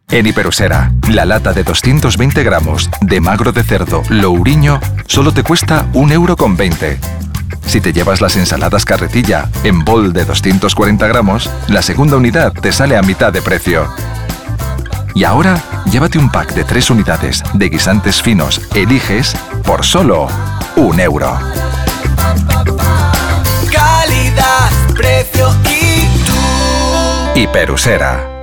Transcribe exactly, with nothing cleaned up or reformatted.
En Hiperusera, la lata de doscientos veinte gramos de magro de cerdo Louriño solo te cuesta un euro con veinte. Si te llevas las ensaladas carretilla en bol de doscientos cuarenta gramos, la segunda unidad te sale a mitad de precio. Y ahora, llévate un pack de tres unidades de guisantes finos Eliges por solo un euro. Calidad, precio y tú. Hiperusera.